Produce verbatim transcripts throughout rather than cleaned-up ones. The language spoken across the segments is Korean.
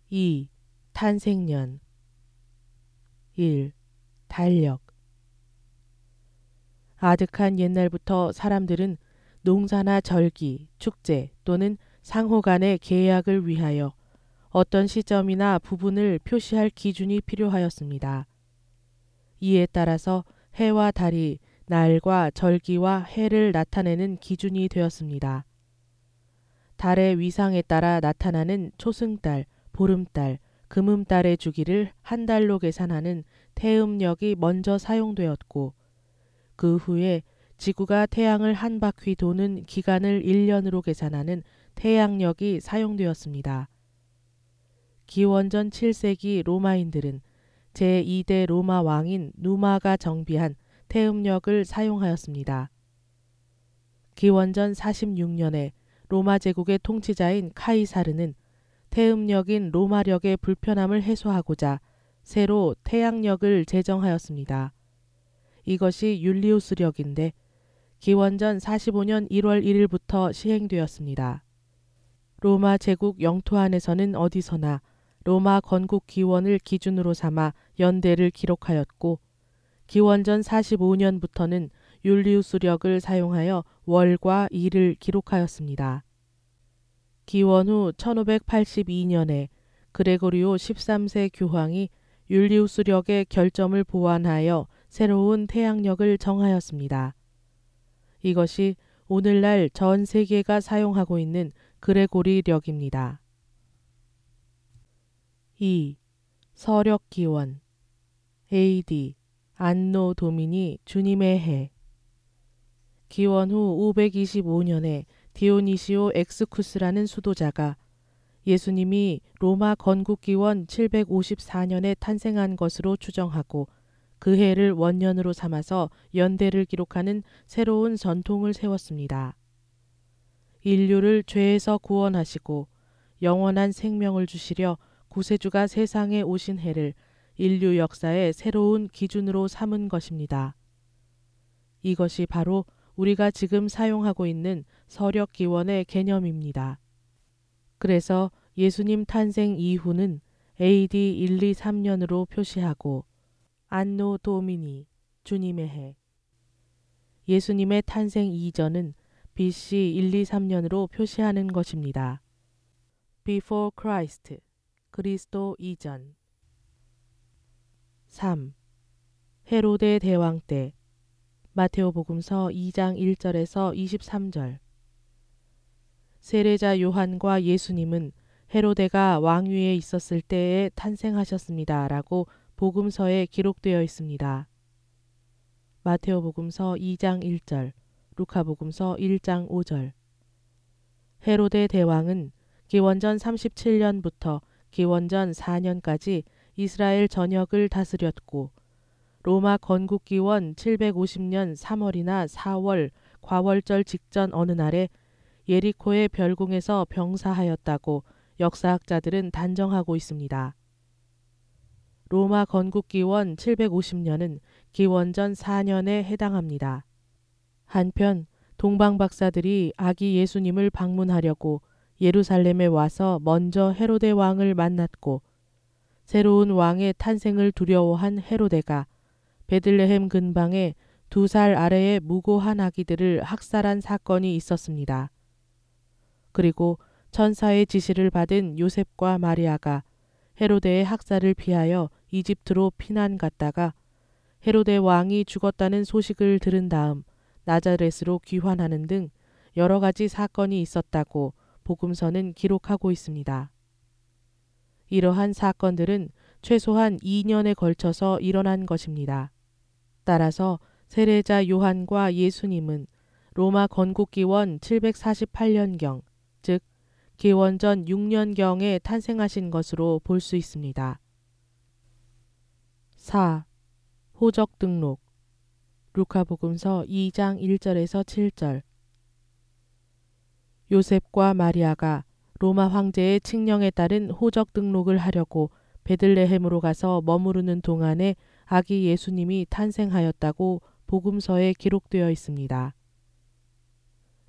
이. 탄생년. 일. 달력. 아득한 옛날부터 사람들은 농사나 절기, 축제 또는 상호 간의 계약을 위하여 어떤 시점이나 부분을 표시할 기준이 필요하였습니다. 이에 따라서 해와 달이 날과 절기와 해를 나타내는 기준이 되었습니다. 달의 위상에 따라 나타나는 초승달, 보름달, 금음달의 주기를 한 달로 계산하는 태음력이 먼저 사용되었고, 그 후에 지구가 태양을 한 바퀴 도는 기간을 일 년으로 계산하는 태양력이 사용되었습니다. 기원전 칠 세기 로마인들은 제이 대 로마 왕인 누마가 정비한 태음력을 사용하였습니다. 기원전 사십육 년에 로마 제국의 통치자인 카이사르는 태음력인 로마력의 불편함을 해소하고자 새로 태양력을 제정하였습니다. 이것이 율리우스력인데 기원전 사십오 년 일월 일일부터 시행되었습니다. 로마 제국 영토 안에서는 어디서나 로마 건국 기원을 기준으로 삼아 연대를 기록하였고, 기원전 사십오 년부터는 율리우스력을 사용하여 월과 일을 기록하였습니다. 기원 후 천오백팔십이 년에 그레고리오 십삼 세 교황이 율리우스력의 결점을 보완하여 새로운 태양력을 정하였습니다. 이것이 오늘날 전 세계가 사용하고 있는 그레고리력입니다. 이. 서력기원. 에이디 안노 도미니 주님의 해. 기원 후 오백이십오 년에 디오니시오 엑스쿠스라는 수도자가 예수님이 로마 건국기원 칠백오십사 년에 탄생한 것으로 추정하고 그 해를 원년으로 삼아서 연대를 기록하는 새로운 전통을 세웠습니다. 인류를 죄에서 구원하시고 영원한 생명을 주시려 구세주가 세상에 오신 해를 인류 역사의 새로운 기준으로 삼은 것입니다. 이것이 바로 우리가 지금 사용하고 있는 서력기원의 개념입니다. 그래서 예수님 탄생 이후는 에이디 백이십삼 년으로 표시하고 안노 도미니 주님의 해, 예수님의 탄생 이전은 비씨 백이십삼 년으로 표시하는 것입니다. Before Christ 그리스도 이전. 삼. 헤로데 대왕 때. 마테오복음서 이 장 일 절에서 이십삼 절. 세례자 요한과 예수님은 헤로데가 왕위에 있었을 때에 탄생하셨습니다. 라고 복음서에 기록되어 있습니다. 마테오복음서 이 장 일 절, 루카복음서 일 장 오 절. 헤로데 대왕은 기원전 삼십칠 년부터 기원전 사 년까지 이스라엘 전역을 다스렸고, 로마 건국기원 칠백오십 년 삼월이나 사월 과월절 직전 어느 날에 예리코의 별궁에서 병사하였다고 역사학자들은 단정하고 있습니다. 로마 건국기원 칠백오십 년은 기원전 사 년에 해당합니다. 한편 동방박사들이 아기 예수님을 방문하려고 예루살렘에 와서 먼저 헤로데 왕을 만났고, 새로운 왕의 탄생을 두려워한 헤로데가 베들레헴 근방에 두 살 아래의 무고한 아기들을 학살한 사건이 있었습니다. 그리고 천사의 지시를 받은 요셉과 마리아가 헤로데의 학살을 피하여 이집트로 피난 갔다가 헤로데 왕이 죽었다는 소식을 들은 다음 나자렛으로 귀환하는 등 여러 가지 사건이 있었다고 복음서는 기록하고 있습니다. 이러한 사건들은 최소한 이 년에 걸쳐서 일어난 것입니다. 따라서 세례자 요한과 예수님은 로마 건국기원 칠백사십팔 년경, 즉 기원전 육 년경에 탄생하신 것으로 볼 수 있습니다. 사. 호적 등록. 루카복음서 이 장 일 절에서 칠 절. 요셉과 마리아가 로마 황제의 칙령에 따른 호적 등록을 하려고 베들레헴으로 가서 머무르는 동안에 아기 예수님이 탄생하였다고 복음서에 기록되어 있습니다.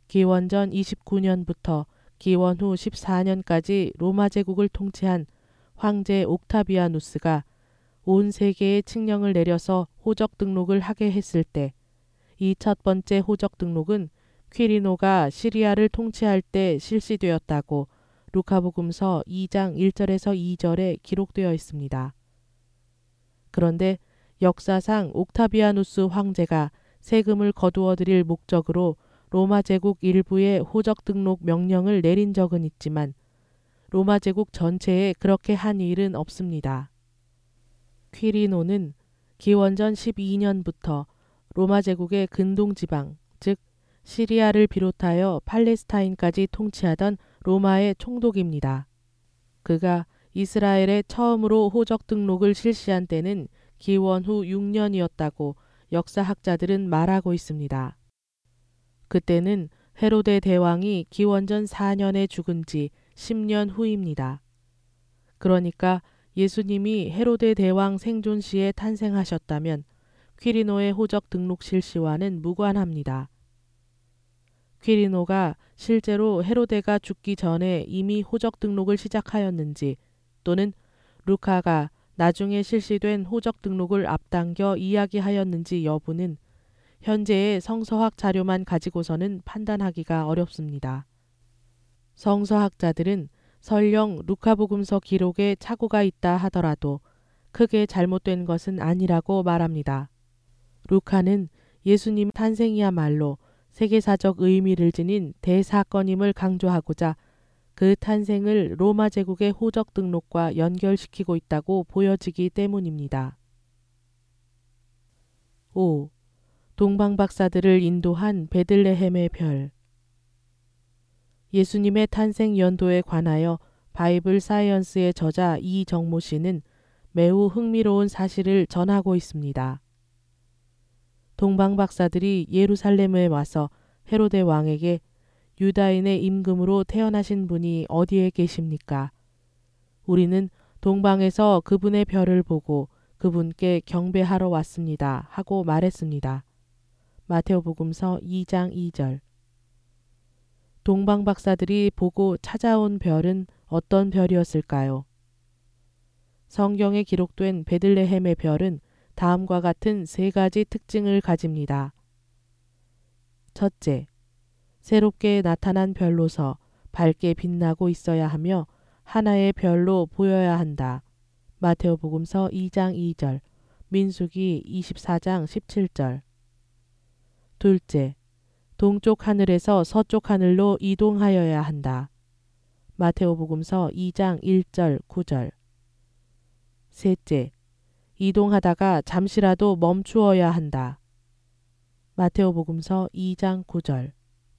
기원전 이십구 년부터 기원 후 십사 년까지 로마 제국을 통치한 황제 옥타비아누스가 온 세계에 칙령을 내려서 호적 등록을 하게 했을 때 이 첫 번째 호적 등록은 퀴리노가 시리아를 통치할 때 실시되었다고 루카복음서 이 장 일 절에서 이 절에 기록되어 있습니다. 그런데 역사상 옥타비아누스 황제가 세금을 거두어 들일 목적으로 로마 제국 일부에 호적 등록 명령을 내린 적은 있지만 로마 제국 전체에 그렇게 한 일은 없습니다. 퀴리노는 기원전 십이 년부터 로마 제국의 근동 지방, 즉 시리아를 비롯하여 팔레스타인까지 통치하던 로마의 총독입니다. 그가 이스라엘에 처음으로 호적 등록을 실시한 때는 기원 후 육 년이었다고 역사학자들은 말하고 있습니다. 그때는 헤로데 대왕이 기원전 사 년에 죽은 지 십 년 후입니다. 그러니까 예수님이 헤로데 대왕 생존 시에 탄생하셨다면 퀴리노의 호적 등록 실시와는 무관합니다. 퀴리노가 실제로 헤로데가 죽기 전에 이미 호적 등록을 시작하였는지 또는 루카가 나중에 실시된 호적 등록을 앞당겨 이야기하였는지 여부는 현재의 성서학 자료만 가지고서는 판단하기가 어렵습니다. 성서학자들은 설령 루카복음서 기록에 착오가 있다 하더라도 크게 잘못된 것은 아니라고 말합니다. 루카는 예수님 탄생이야말로 세계사적 의미를 지닌 대사건임을 강조하고자 그 탄생을 로마 제국의 호적 등록과 연결시키고 있다고 보여지기 때문입니다. 오. 동방박사들을 인도한 베들레헴의 별. 예수님의 탄생 연도에 관하여 바이블 사이언스의 저자 이정모 씨는 매우 흥미로운 사실을 전하고 있습니다. 동방박사들이 예루살렘에 와서 헤로데 왕에게 유다인의 임금으로 태어나신 분이 어디에 계십니까? 우리는 동방에서 그분의 별을 보고 그분께 경배하러 왔습니다. 하고 말했습니다. 마테오복음서 이 장 이 절. 동방박사들이 보고 찾아온 별은 어떤 별이었을까요? 성경에 기록된 베들레헴의 별은 다음과 같은 세 가지 특징을 가집니다. 첫째, 새롭게 나타난 별로서 밝게 빛나고 있어야 하며 하나의 별로 보여야 한다. 마테오복음서 이 장 이 절, 민수기 이십사 장 십칠 절. 둘째, 동쪽 하늘에서 서쪽 하늘로 이동하여야 한다. 마테오복음서 이 장 일 절 구 절. 셋째, 이동하다가 잠시라도 멈추어야 한다. 마테오복음서 이 장 구 절.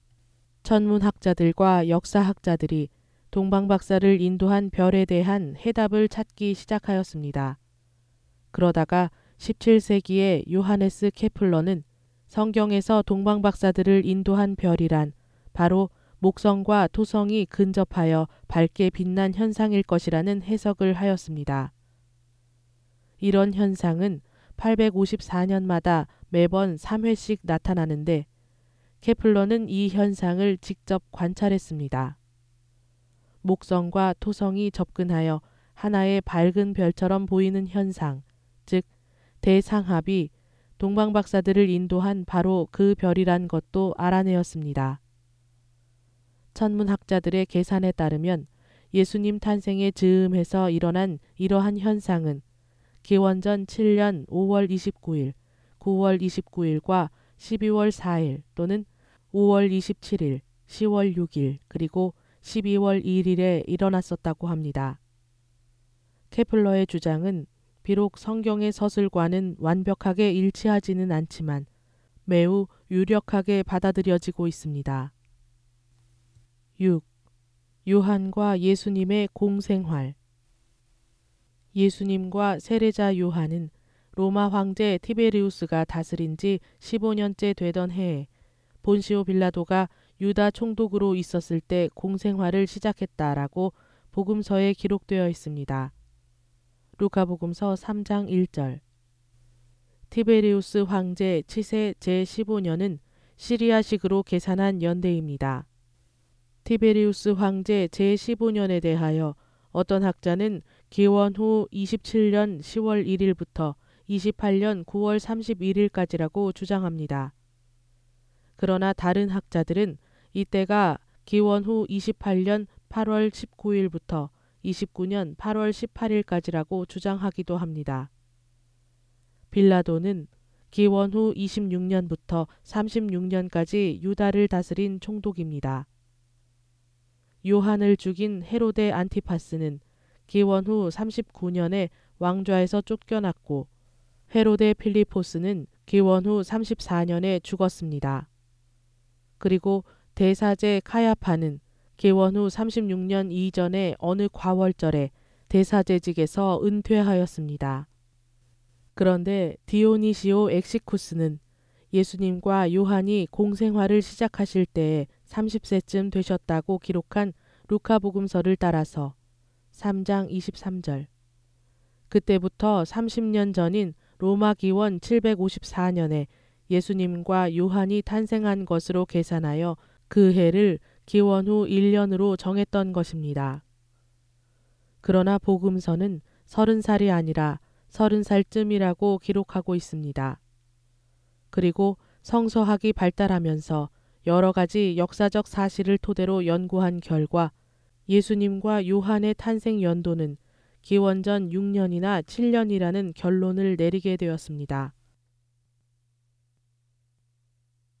천문학자들과 역사학자들이 동방박사를 인도한 별에 대한 해답을 찾기 시작하였습니다. 그러다가 십칠 세기에 요하네스 케플러는 성경에서 동방박사들을 인도한 별이란 바로 목성과 토성이 근접하여 밝게 빛난 현상일 것이라는 해석을 하였습니다. 이런 현상은 팔백오십사 년마다 매번 삼 회씩 나타나는데 케플러는 이 현상을 직접 관찰했습니다. 목성과 토성이 접근하여 하나의 밝은 별처럼 보이는 현상, 즉 대상합이 동방박사들을 인도한 바로 그 별이란 것도 알아내었습니다. 천문학자들의 계산에 따르면 예수님 탄생에 즈음해서 일어난 이러한 현상은 기원전 칠 년 오월 이십구일, 구월 이십구일과 십이월 사일 또는 오월 이십칠일, 시월 육일 그리고 십이월 일일에 일어났었다고 합니다. 케플러의 주장은 비록 성경의 서술과는 완벽하게 일치하지는 않지만 매우 유력하게 받아들여지고 있습니다. 육. 요한과 예수님의 공생활. 예수님과 세례자 요한은 로마 황제 티베리우스가 다스린 지 십오 년째 되던 해에 본시오 빌라도가 유다 총독으로 있었을 때 공생활을 시작했다라고 복음서에 기록되어 있습니다. 루카복음서 삼 장 일 절. 티베리우스 황제 치세 제십오 년은 시리아식으로 계산한 연대입니다. 티베리우스 황제 제십오 년에 대하여 어떤 학자는 기원 후 이십칠 년 시월 일 일부터 이십팔 년 구월 삼십일 일까지라고 주장합니다. 그러나 다른 학자들은 이때가 기원 후 이십팔 년 팔월 십구 일부터 이십구 년 팔월 십팔 일까지라고 주장하기도 합니다. 빌라도는 기원 후 이십육 년부터 삼십육 년까지 유다를 다스린 총독입니다. 요한을 죽인 헤로데 안티파스는 기원 후 삼십구 년에 왕좌에서 쫓겨났고 헤로데 필리포스는 기원 후 삼십사 년에 죽었습니다. 그리고 대사제 카야파는 기원 후 삼십육 년 이전에 어느 과월절에 대사제직에서 은퇴하였습니다. 그런데 디오니시오 엑시쿠스는 예수님과 요한이 공생활을 시작하실 때에 삼십 세쯤 되셨다고 기록한 루카복음서를 따라서 삼 장 이십삼 절 그때부터 삼십 년 전인 로마 기원 칠백오십사 년에 예수님과 요한이 탄생한 것으로 계산하여 그 해를 기원 후 일 년으로 정했던 것입니다. 그러나 복음서는 서른 살이 아니라 서른 살쯤이라고 기록하고 있습니다. 그리고 성서학이 발달하면서 여러 가지 역사적 사실을 토대로 연구한 결과 예수님과 요한의 탄생 연도는 기원전 육 년이나 칠 년이라는 결론을 내리게 되었습니다.